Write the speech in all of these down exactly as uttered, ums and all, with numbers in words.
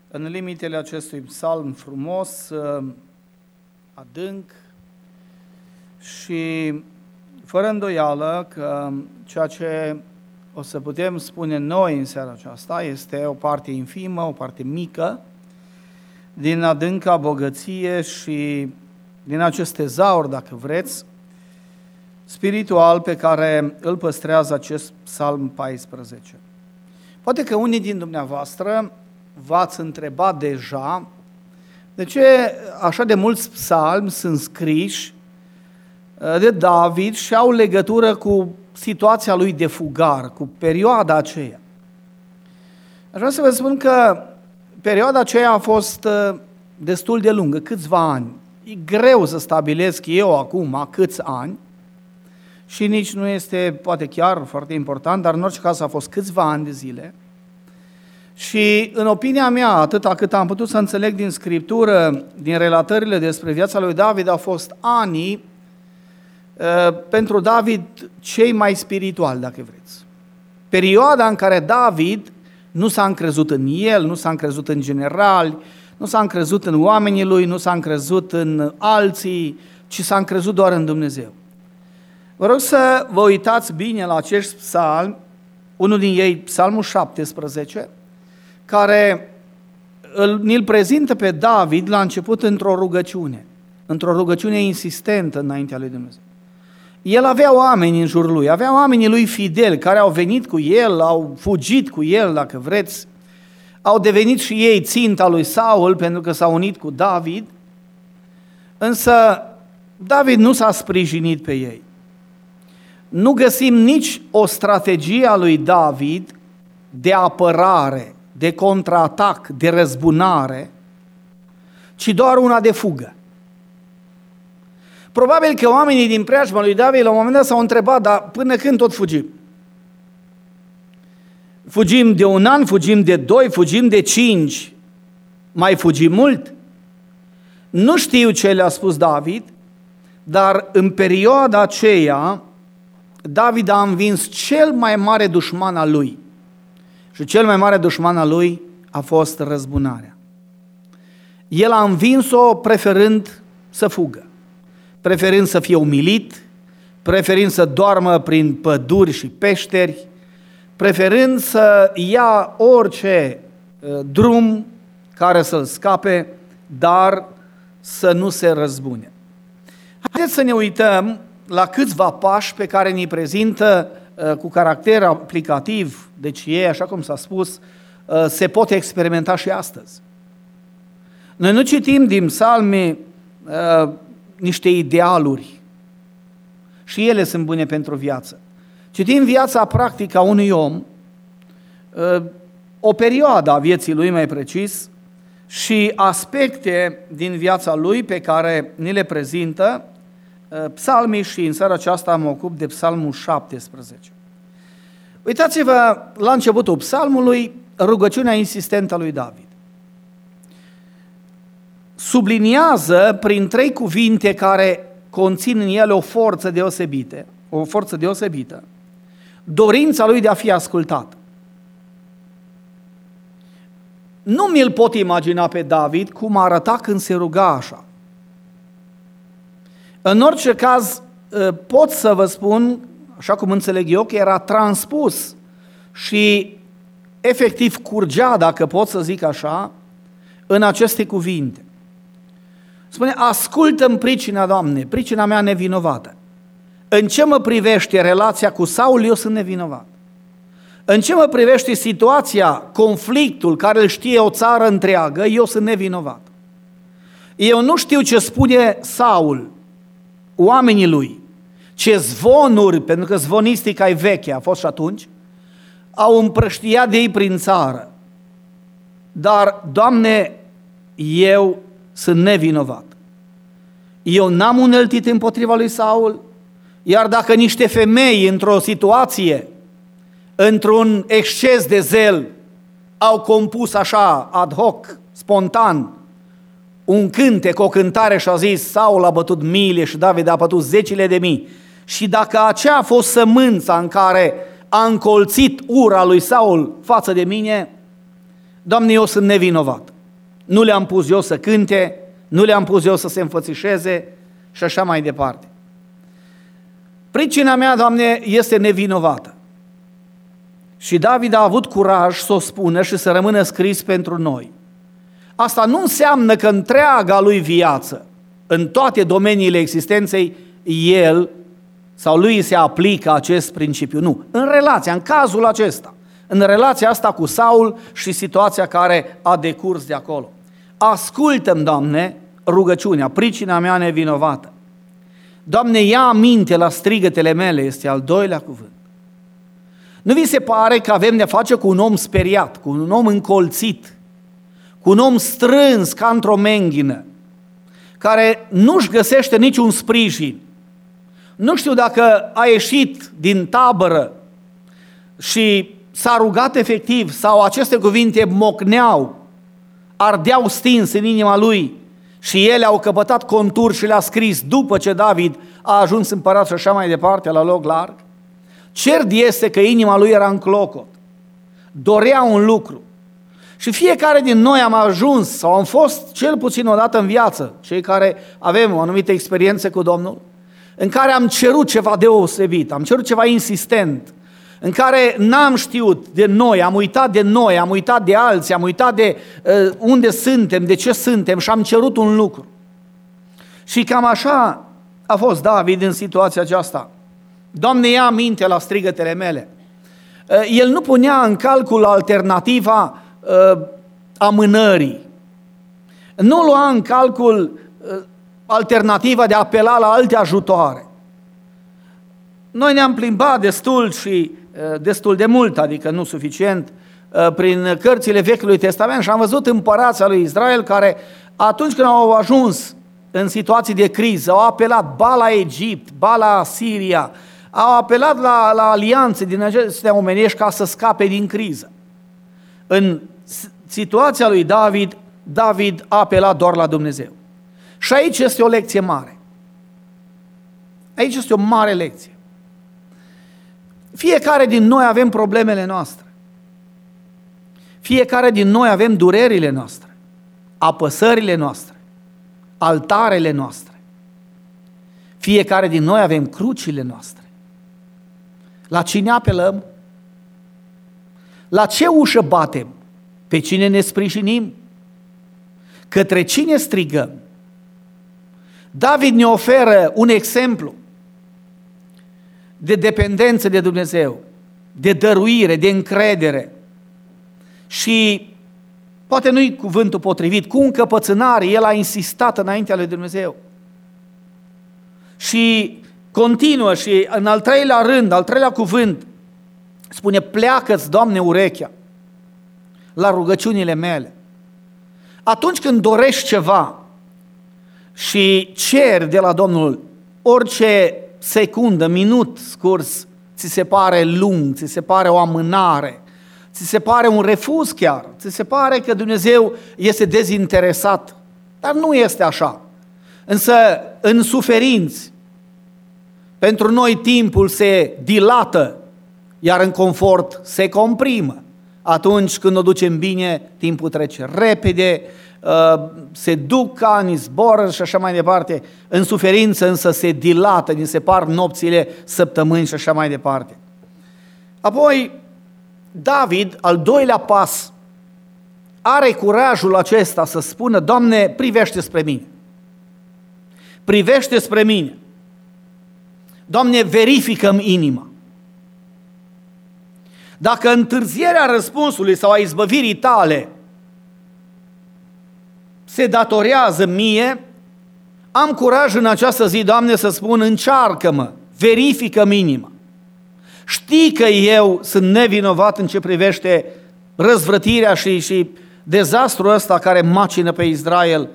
în limitele acestui psalm frumos, adânc și fără îndoială că ceea ce o să putem spune noi în seara aceasta este o parte infimă, o parte mică din adânca bogăție și din acest tezaur, dacă vreți, spiritual pe care îl păstrează acest psalm paisprezece. Poate că unii din dumneavoastră v-ați întrebat deja de ce așa de mulți psalmi sunt scriși de David și au legătură cu situația lui de fugar, cu perioada aceea. Aș vrea să vă spun că perioada aceea a fost destul de lungă, câțiva ani. E greu să stabilesc eu acum câți ani și nici nu este poate chiar foarte important, dar în orice caz a fost câțiva ani de zile. Și în opinia mea, atâta cât am putut să înțeleg din Scriptură, din relatările despre viața lui David, au fost anii uh, pentru David cei mai spirituali, dacă vreți. Perioada în care David nu s-a încrezut în el, nu s-a încrezut în generali, nu s-a încrezut în oamenii lui, nu s-a încrezut în alții, ci s-a încrezut doar în Dumnezeu. Vă rog să vă uitați bine la acest psalm, unul din ei, psalmul șaptesprezece, care îl, ni-l prezintă pe David la început într-o rugăciune, într-o rugăciune insistentă înaintea lui Dumnezeu. El avea oameni în jurul lui, avea oamenii lui fideli care au venit cu el, au fugit cu el, dacă vreți, au devenit și ei ținta lui Saul pentru că s-au unit cu David, însă David nu s-a sprijinit pe ei. Nu găsim nici o strategie a lui David de apărare, de contraatac, de răzbunare, ci doar una de fugă. Probabil că oamenii din preajma lui David la un moment dat s-au întrebat, dar până când tot fugim? Fugim de un an, fugim de doi, fugim de cinci, mai fugim mult? Nu știu ce le-a spus David, dar în perioada aceea David a învins cel mai mare dușman al lui. Și cel mai mare dușman al lui a fost răzbunarea. El a învins-o preferând să fugă, preferând să fie umilit, preferind să doarmă prin păduri și peșteri, preferând să ia orice uh, drum care să-l scape, dar să nu se răzbune. Haideți să ne uităm la câțiva pași pe care ni prezintă uh, cu caracter aplicativ, deci ei, așa cum s-a spus, uh, se pot experimenta și astăzi. Noi nu citim din psalmi uh, niște idealuri și ele sunt bune pentru viață. Citim viața practică a unui om, uh, o perioadă a vieții lui mai precis și aspecte din viața lui pe care ni le prezintă psalmii și în seara aceasta mă ocup de psalmul șaptesprezece. Uitați-vă la începutul psalmului, rugăciunea insistentă a lui David. Subliniază prin trei cuvinte care conțin în ele o forță deosebită, o forță deosebită, dorința lui de a fi ascultat. Nu mi-l pot imagina pe David cum arăta când se ruga așa. În orice caz, pot să vă spun, așa cum înțeleg eu, că era transpus și efectiv curgea, dacă pot să zic așa, în aceste cuvinte. Spune, ascultă-mi pricina, Doamne, pricina mea nevinovată. În ce mă privește relația cu Saul, eu sunt nevinovat. În ce mă privește situația, conflictul care îl știe o țară întreagă, eu sunt nevinovat. Eu nu știu ce spune Saul, oamenii lui, ce zvonuri, pentru că zvonistica e veche, a fost și atunci, au împrăștiat de ei prin țară. Dar, Doamne, eu sunt nevinovat. Eu n-am uneltit împotriva lui Saul, iar dacă niște femei într-o situație, într-un exces de zel, au compus așa, ad hoc, spontan, un cântec, o cântare și a zis, Saul a bătut miile și David a bătut zecile de mii. Și dacă aceea a fost sămânța în care a încolțit ura lui Saul față de mine, Doamne, eu sunt nevinovat. nu le-am pus eu să cânte, nu le-am pus eu să se înfățișeze și așa mai departe. Pricina mea, Doamne, este nevinovată. Și David a avut curaj să o spună și să rămână scris pentru noi. Asta nu înseamnă că întreaga lui viață, în toate domeniile existenței, el sau lui se aplică acest principiu. Nu, în relația, în cazul acesta, în relația asta cu Saul și situația care a decurs de acolo. Ascultă-mi, Doamne, rugăciunea, pricina mea nevinovată. Doamne, ia aminte la strigătele mele, este al doilea cuvânt. Nu vi se pare că avem de face cu un om speriat, cu un om încolțit, cu un om strâns ca într-o menghină, care nu-și găsește niciun sprijin? Nu știu dacă a ieșit din tabără și s-a rugat efectiv sau aceste cuvinte mocneau, ardeau stins în inima lui și ele au căpătat contur și le-a scris după ce David a ajuns împărat și așa mai departe la loc larg. Cert este că inima lui era în clocot, dorea un lucru. Și fiecare din noi am ajuns sau am fost cel puțin o dată în viață, cei care avem o anumită experiență cu Domnul, în care am cerut ceva deosebit, am cerut ceva insistent, în care n-am știut de noi, am uitat de noi, am uitat de alții, am uitat de uh, unde suntem, de ce suntem și am cerut un lucru. Și cam așa a fost David în situația aceasta. Doamne, ia aminte la strigătele mele. Uh, el nu punea în calcul alternativa uh, amânării. Nu lua în calcul uh, alternativa de a apela la alte ajutoare. Noi ne-am plimbat destul și destul de mult, adică nu suficient, prin cărțile Vechiului Testament și am văzut împărații lui Israel care atunci când au ajuns în situații de criză, au apelat ba la Egipt, ba la Siria, au apelat la, la alianțe din acestea omenești ca să scape din criză. În situația lui David, David a apelat doar la Dumnezeu. Și aici este o lecție mare. Aici este o mare lecție. Fiecare din noi avem problemele noastre. Fiecare din noi avem durerile noastre, apăsările noastre, altarele noastre. Fiecare din noi avem crucile noastre. La cine apelăm? La ce ușă batem? Pe cine ne sprijinim? Către cine strigăm? David ne oferă un exemplu de dependență de Dumnezeu, de dăruire, de încredere și poate nu-i cuvântul potrivit, cu încăpățânare, el a insistat înaintea lui Dumnezeu. Și continuă și în al treilea rând, al treilea cuvânt, spune, pleacă-ți, Doamne, urechea la rugăciunile mele. Atunci când dorești ceva și ceri de la Domnul, orice secundă, minut scurs, ți se pare lung, ți se pare o amânare, ți se pare un refuz chiar, ți se pare că Dumnezeu este dezinteresat, dar nu este așa. Însă în suferinți, pentru noi timpul se dilată, iar în confort se comprimă. Atunci când o ducem bine, timpul trece repede, se duc ani, zboră și așa mai departe. În suferință însă se dilată, ni se par nopțile, săptămâni și așa mai departe. Apoi, David, al doilea pas, are curajul acesta să spună, Doamne, privește spre mine. Privește spre mine. Doamne, verifică-mi inima. Dacă întârzierea răspunsului sau a izbăvirii tale se datorează mie, am curaj în această zi, Doamne, să spun, încearcă-mă, verifică-mi inima. Știi că eu sunt nevinovat în ce privește răzvrătirea și, și dezastrul ăsta care macină pe Israel.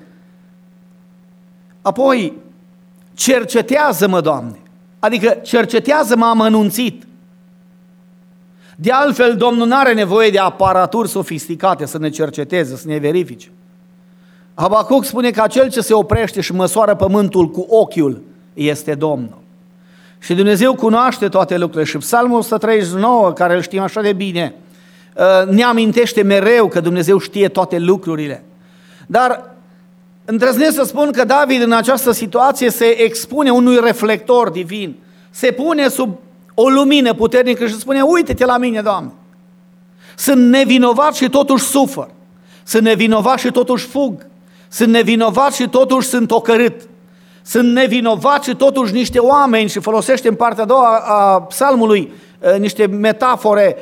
Apoi, cercetează-mă, Doamne, adică cercetează-mă amănunțit. De altfel, Domnul nu are nevoie de aparaturi sofisticate să ne cerceteze, să ne verifice. Habacuc spune că acel ce se oprește și măsoară pământul cu ochiul este Domnul. Și Dumnezeu cunoaște toate lucrurile. Și Psalmul o sută treizeci și nouă, care îl știm așa de bine, ne amintește mereu că Dumnezeu știe toate lucrurile. Dar îndrăznesc să spun că David în această situație se expune unui reflector divin, se pune sub o lumină puternică și spune: uite-te la mine, Doamne, sunt nevinovat și totuși sufăr, sunt nevinovat și totuși fug, sunt nevinovat și totuși sunt ocărât, sunt nevinovat și totuși niște oameni, și folosește în partea a doua a psalmului niște metafore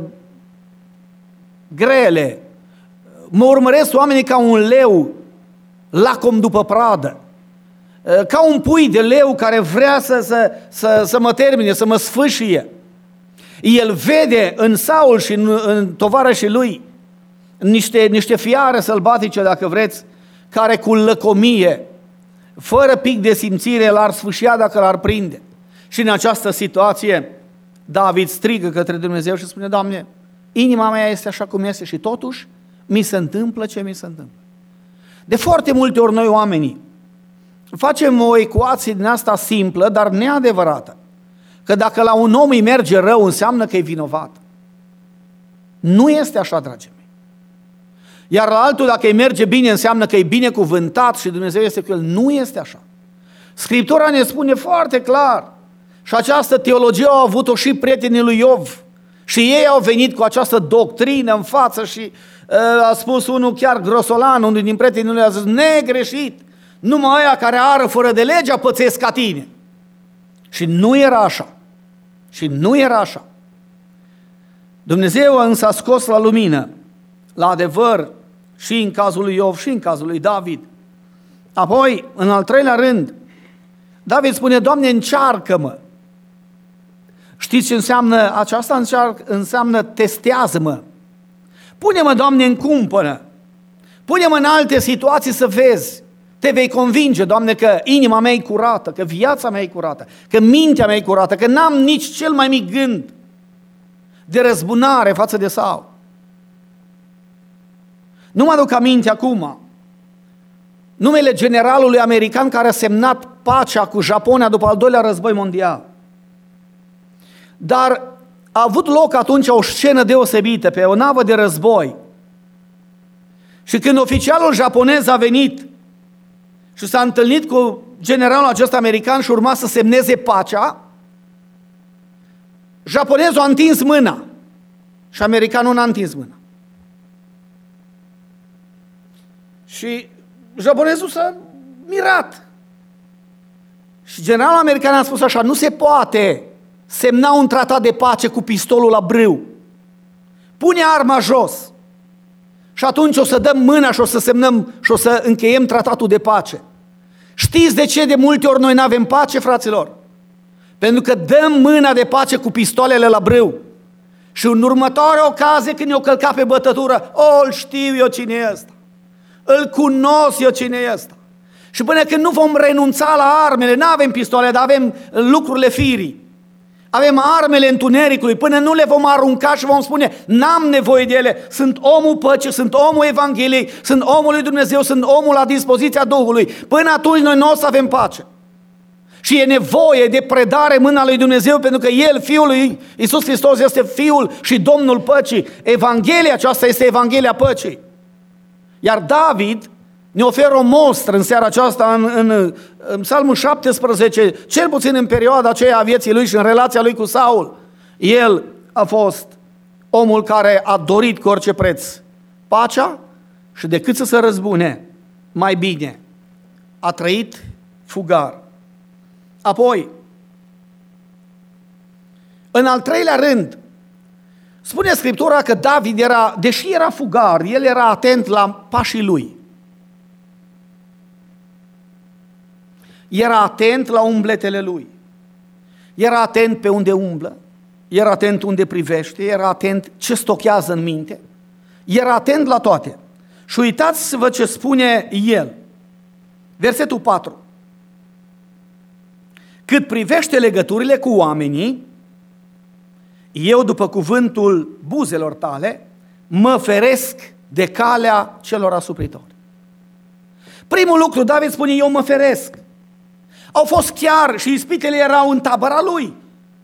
grele, mă urmăresc oamenii ca un leu lacom după pradă, ca un pui de leu care vrea să, să, să, să mă termine, să mă sfâșie. El vede în Saul și în, în tovarășii lui niște, niște fiare sălbatice, dacă vreți, care cu lăcomie, fără pic de simțire, l-ar sfâșia dacă l-ar prinde. Și în această situație David strigă către Dumnezeu și spune: Doamne, inima mea este așa cum este și totuși mi se întâmplă ce mi se întâmplă. De foarte multe ori noi oamenii facem o ecuație din asta simplă, dar neadevărată, că dacă la un om îi merge rău, înseamnă că e vinovat. Nu este așa, dragii mei. Iar la altul, dacă îi merge bine, înseamnă că e binecuvântat și Dumnezeu este cu el. Nu este așa. Scriptura ne spune foarte clar, și această teologie au avut-o și prietenii lui Iov, și ei au venit cu această doctrină în față și uh, a spus unul chiar grosolan, unul din prietenii lui a zis: negreșit, numai ăia care ară fără de legea pățesc ca tine. Și nu era așa. Și nu era așa. Dumnezeu însă a scos la lumină, la adevăr, și în cazul lui Iov și în cazul lui David. Apoi, în al treilea rând, David spune: Doamne, încearcă-mă. Știți ce înseamnă aceasta? Încearcă, înseamnă testează-mă. Pune-mă, Doamne, în cumpănă. Pune-mă în alte situații să vezi. Te vei convinge, Doamne, că inima mea e curată, că viața mea e curată, că mintea mea e curată, că n-am nici cel mai mic gând de răzbunare față de Saul. Nu mă aduc aminte acum numele generalului american care a semnat pacea cu Japonia după al doilea război mondial. Dar a avut loc atunci o scenă deosebită pe o navă de război. Și când oficialul japonez a venit și s-a întâlnit cu generalul acesta american și urma să semneze pacea, japonezul a întins mâna și americanul n-a întins mâna. Și japonezul s-a mirat. Și generalul american a spus așa: nu se poate semna un tratat de pace cu pistolul la brâu. Pune arma jos și atunci o să dăm mâna și o să semnăm și o să încheiem tratatul de pace. Știți de ce de multe ori noi nu avem pace, fraților? Pentru că dăm mâna de pace cu pistoalele la brâu. Și în următoarea ocazie când ne-o călca pe bătătură: o, îl știu eu cine e ăsta, îl cunosc eu cine e ăsta. Și până când nu vom renunța la armele, nu avem pistoale, dar avem lucrurile firii, avem armele întunericului, până nu le vom arunca și vom spune: n-am nevoie de ele, sunt omul păcii, sunt omul Evangheliei, sunt omul lui Dumnezeu, sunt omul la dispoziția Duhului, până atunci noi nu o să avem pace. Și e nevoie de predare în mâna lui Dumnezeu, pentru că El, Fiul lui Iisus Hristos, este Fiul și Domnul păcii. Evanghelia aceasta este Evanghelia păcii. Iar David ne oferă o mostră în seara aceasta în, în, în Psalmul șaptesprezece, cel puțin în perioada aceea a vieții lui și în relația lui cu Saul. El a fost omul care a dorit cu orice preț pacea și decât să se răzbune, mai bine a trăit fugar. Apoi, în al treilea rând, spune Scriptura că David era, deși era fugar, el era atent la pașii lui. Era atent la umbletele lui. Era atent pe unde umblă, era atent unde privește, era atent ce stochează în minte, era atent la toate. Și uitați-vă ce spune el. Versetul patru. Cât privește legăturile cu oamenii, eu, după cuvântul buzelor tale, mă feresc de calea celor asupritori. Primul lucru, David spune: eu mă feresc. Au fost chiar și ispitele erau în tabăra lui.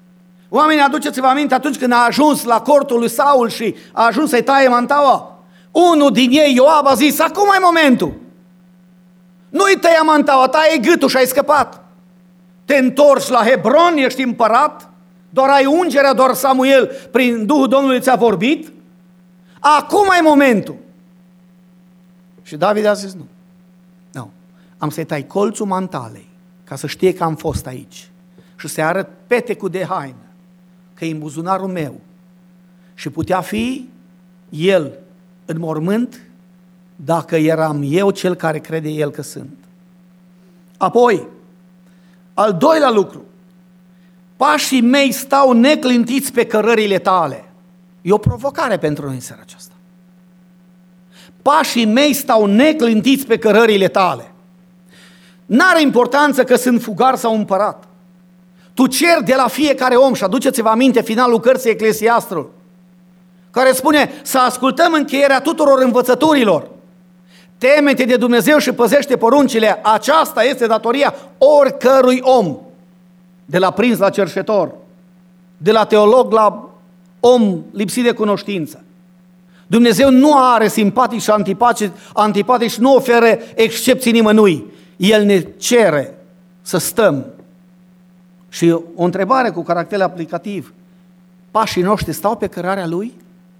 Oamenii, aduceți-vă aminte, atunci când a ajuns la cortul lui Saul și a ajuns să-i taie mantaua, Unul din ei, Ioab, a zis, acum e momentul. Nu-i tăia mantaua, taie gâtul și ai scăpat. Te întorci la Hebron, ești împărat, doar ai ungerea, doar Samuel prin Duhul Domnului ți-a vorbit. Acum e momentul. Și David a zis nu. Nu. Am să-i tai colțul mantalei ca să știe că am fost aici și să-i arăt petecul de haină că e în buzunarul meu și putea fi el în mormânt dacă eram eu cel care crede el că sunt. Apoi, al doilea lucru, pașii mei stau neclintiți pe cărările tale. E o provocare pentru noi în seara aceasta. Pașii mei stau neclintiți pe cărările tale. N-are importanță că sunt fugar sau împărat. Tu ceri de la fiecare om, și aduceți-vă aminte finalul cărții Eclesiastrul, care spune să ascultăm încheierea tuturor învățăturilor. Teme-te de Dumnezeu și păzește poruncile. Aceasta este datoria oricărui om. De la prinț la cerșetor, de la teolog la om lipsit de cunoștință. Dumnezeu nu are simpatici și antipatici, antipatici și nu oferă excepții nimănui. El ne cere să stăm. Și o întrebare cu caracter aplicativ. Pașii noștri stau pe cărarea Lui?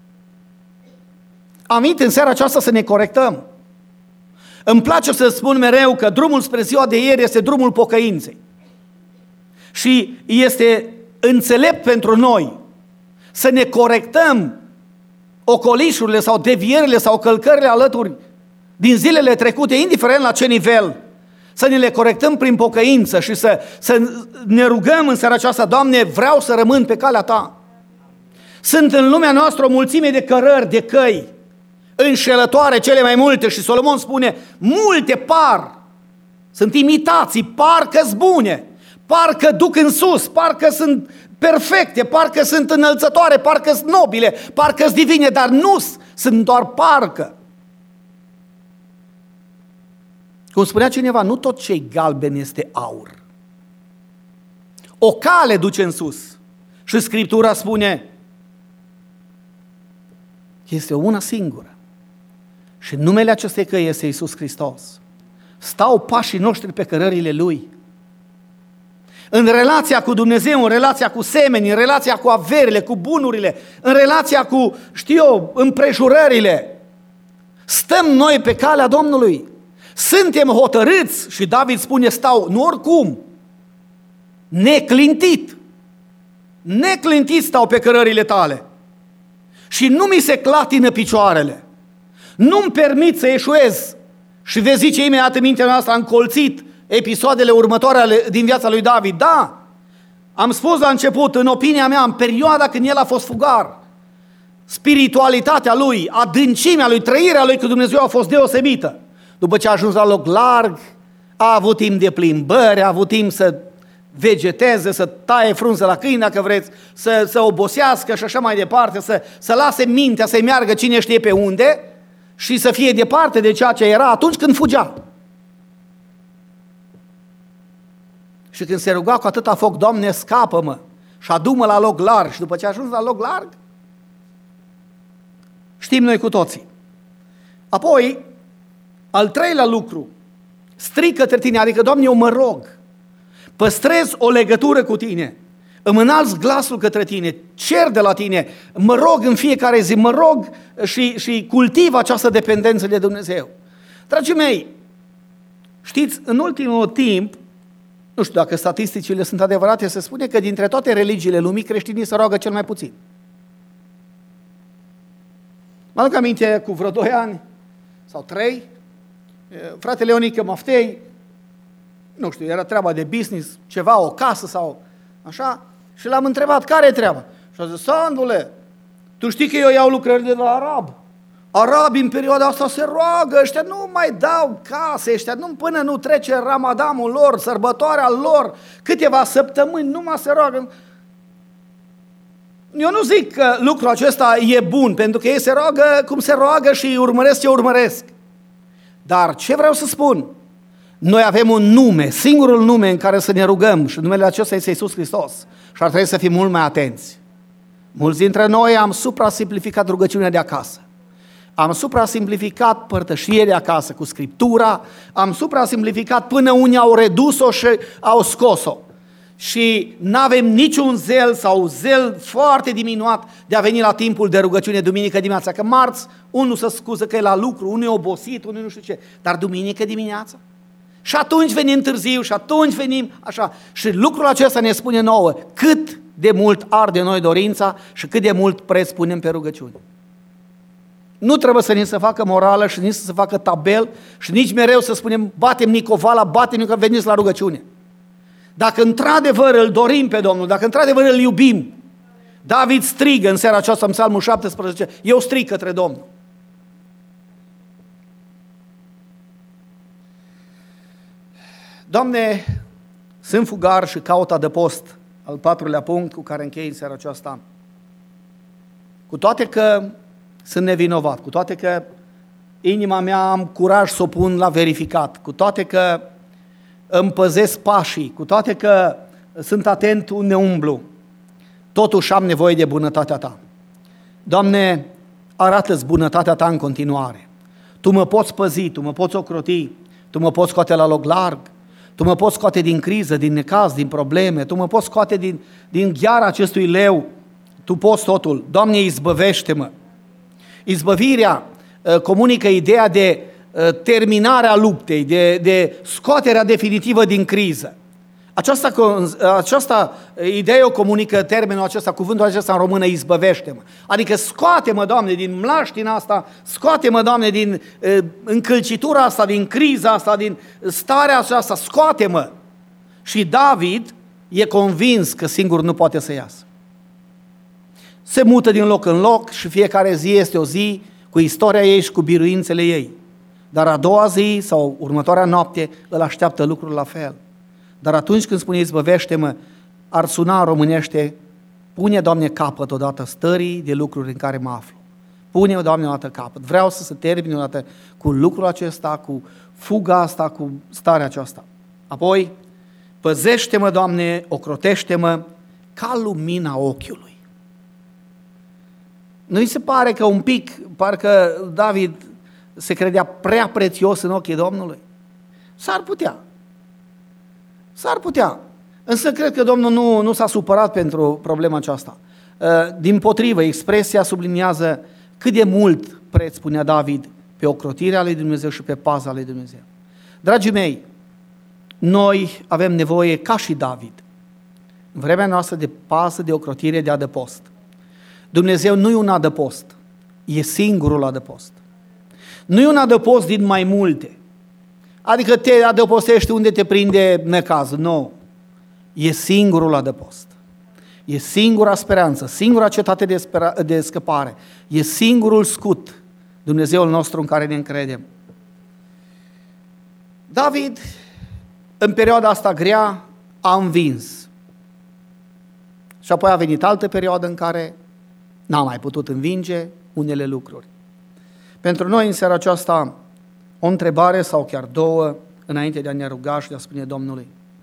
Am venit în seara aceasta să ne corectăm. Îmi place să spun mereu că drumul spre ziua de ieri este drumul pocăinței. Și este înțelept pentru noi să ne corectăm ocolișurile sau devierile sau călcările alături din zilele trecute, indiferent la ce nivel, să ne le corectăm prin pocăință și să, să ne rugăm în seara aceasta, Doamne, vreau să rămân pe calea Ta. Sunt în lumea noastră o mulțime de cărări, de căi, înșelătoare cele mai multe și Solomon spune, multe par, sunt imitații, parcă-s bune, parcă duc în sus, parcă sunt perfecte, parcă sunt înălțătoare, parcă sunt nobile, parcă sunt divine, dar nu sunt doar parcă. Cum spunea cineva, nu tot ce-i galben este aur. O cale duce în sus. Și Scriptura spune, este una singură. Și numele acestei căi este Iisus Hristos. Stau pașii noștri pe cărările Lui. În relația cu Dumnezeu, în relația cu semenii, în relația cu averile, cu bunurile, în relația cu, știu eu, împrejurările. Stăm noi pe calea Domnului. Suntem hotărâți și David spune stau, nu oricum, neclintit. Neclintit stau pe cărările tale. Și nu mi se clatină picioarele. Nu-mi permit să eșuez. Și vezi zice imediat în mintea noastră, am colțit episoadele următoare ale, din viața lui David. Da, am spus la început, în opinia mea, în perioada când el a fost fugar, spiritualitatea lui, adâncimea lui, trăirea lui cu Dumnezeu a fost deosebită. După ce a ajuns la loc larg, a avut timp de plimbări, a avut timp să vegeteze, să taie frunze la câini, dacă vreți, să, să obosească și așa mai departe, să, să lase mintea să-i meargă cine știe pe unde și să fie departe de ceea ce era atunci când fugea. Și când se ruga cu atâta foc, Doamne, scapă-mă și adu-mă la loc larg. Și după ce a ajuns la loc larg, știm noi cu toții. Apoi, al treilea lucru, strig către tine, adică, Doamne, eu mă rog, păstrez o legătură cu tine, îmi înalți glasul către tine, cer de la tine, mă rog în fiecare zi, mă rog și, și cultiv această dependență de Dumnezeu. Dragii mei, știți, în ultimul timp, nu știu dacă statisticile sunt adevărate, se spune că dintre toate religiile lumii, creștinii se roagă cel mai puțin. Mă aduc aminte, cu vreo doi ani sau trei, fratele Ionică Maftei, nu știu, era treaba de business, ceva, o casă sau așa, și l-am întrebat, care e treaba? Și a zis, Sandule, tu știi că eu iau lucrări de la arab. Arabii în perioada asta se roagă, ăștia nu mai dau case, ăștia nu, până nu trece Ramadanul lor, sărbătoarea lor, câteva săptămâni, numai se roagă. Eu nu zic că lucrul acesta e bun, pentru că ei se roagă cum se roagă și urmăresc ce urmăresc. Dar ce vreau să spun? Noi avem un nume, singurul nume în care să ne rugăm și numele acesta este Iisus Hristos și ar trebui să fim mult mai atenți. Mulți dintre noi am supra-simplificat rugăciunea de acasă. am suprasimplificat părtășiere acasă cu Scriptura, am suprasimplificat până unii au redus-o și au scos-o. Și n-avem niciun zel sau zel foarte diminuat de a veni la timpul de rugăciune duminică dimineața, că marți unul se scuză că e la lucru, unul e obosit, unul nu știu ce, dar duminică dimineața. Și atunci venim târziu și atunci venim așa. Și lucrul acesta ne spune nouă cât de mult arde noi dorința și cât de mult preț punem pe rugăciune. Nu trebuie să ni se facă morală și nici să se facă tabel și nici mereu să spunem batem Nicovala, batem că veniți la rugăciune. Dacă într-adevăr îl dorim pe Domnul, dacă într-adevăr îl iubim, David strigă în seara aceasta în Psalmul șaptesprezece, eu strig către Domnul. Doamne, sunt fugar și caut adăpost, al patrulea punct cu care închei în seara aceasta. Cu toate că sunt nevinovat, cu toate că inima mea am curaj să o pun la verificat, cu toate că îmi păzesc pașii, cu toate că sunt atent unde umblu, totuși am nevoie de bunătatea Ta. Doamne, arată-ți bunătatea Ta în continuare. Tu mă poți păzi, Tu mă poți ocroti, Tu mă poți scoate la loc larg, Tu mă poți scoate din criză, din necaz, din probleme, Tu mă poți scoate din, din gheara acestui leu, Tu poți totul. Doamne, izbăvește-mă! Izbăvirea uh, comunică ideea de uh, terminarea luptei, de, de scoaterea definitivă din criză. Aceasta, aceasta idee o comunică termenul acesta, cuvântul acesta în română, izbăvește-mă. Adică scoate-mă, Doamne, din mlaștina asta, scoate-mă, Doamne, din uh, încălcitura asta, din criza asta, din starea aceasta, scoate-mă. Și David e convins că singur nu poate să iasă. Se mută din loc în loc și fiecare zi este o zi cu istoria ei și cu biruințele ei. Dar a doua zi sau următoarea noapte îl așteaptă lucrul la fel. Dar atunci când spune izbăvește-mă, ar suna în românește, pune, Doamne, capăt odată stării de lucruri în care mă aflu. Pune, Doamne, odată capăt. Vreau să se termine odată cu lucrul acesta, cu fuga asta, cu starea aceasta. Apoi, păzește-mă, Doamne, ocrotește-mă ca lumina ochiului. Nu-i se pare că un pic, parcă David se credea prea prețios în ochii Domnului? S-ar putea. S-ar putea. Însă cred că Domnul nu, nu s-a supărat pentru problema aceasta. Dimpotrivă, expresia subliniază cât de mult preț punea David pe ocrotirea lui Dumnezeu și pe paza lui Dumnezeu. Dragii mei, noi avem nevoie, ca și David, în vremea noastră, de pază, de ocrotire, de adăpost. Dumnezeu nu e un adăpost, e singurul adăpost. Nu e un adăpost din mai multe, adică te adăpostești unde te prinde necazul, nu. E singurul adăpost, e singura speranță, singura cetate de, spera- de scăpare, e singurul scut, Dumnezeul nostru în care ne încredem. David, în perioada asta grea, a învins. Și apoi a venit altă perioadă în care n-a mai putut învinge unele lucruri. Pentru noi în seara aceasta o întrebare sau chiar două înainte de a ne ruga și de a spune Domnului.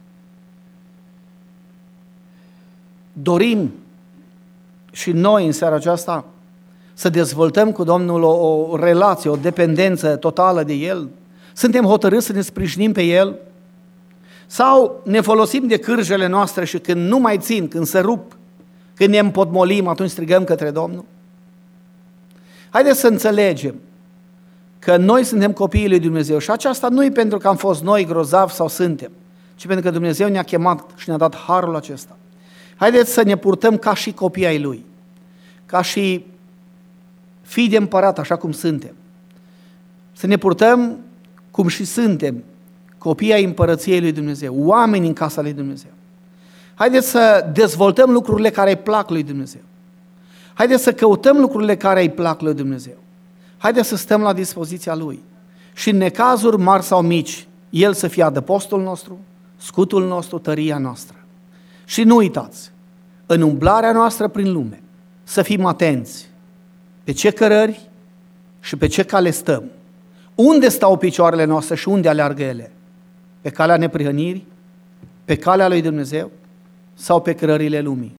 Dorim și noi în seara aceasta să dezvoltăm cu Domnul o, o relație, o dependență totală de El? Suntem hotărâți să ne sprijinim pe El? Sau ne folosim de cârjele noastre și când nu mai țin, când se rup, când ne împotmolim, atunci strigăm către Domnul? Haideți să înțelegem că noi suntem copiii lui Dumnezeu și aceasta nu e pentru că am fost noi grozavi sau suntem, ci pentru că Dumnezeu ne-a chemat și ne-a dat harul acesta. Haideți să ne purtăm ca și copii ai Lui, ca și fii de împărat, așa cum suntem. Să ne purtăm cum și suntem, copii ai împărăției lui Dumnezeu, oameni în casa lui Dumnezeu. Haideți să dezvoltăm lucrurile care îi plac lui Dumnezeu. Haideți să căutăm lucrurile care îi plac lui Dumnezeu. Haideți să stăm la dispoziția Lui. Și în necazuri mari sau mici, El să fie adăpostul nostru, scutul nostru, tăria noastră. Și nu uitați, în umblarea noastră prin lume, să fim atenți pe ce cărări și pe ce cale stăm. Unde stau picioarele noastre și unde aleargă ele? Pe calea neprihănirii? Pe calea lui Dumnezeu? Sau pe cărările lumii?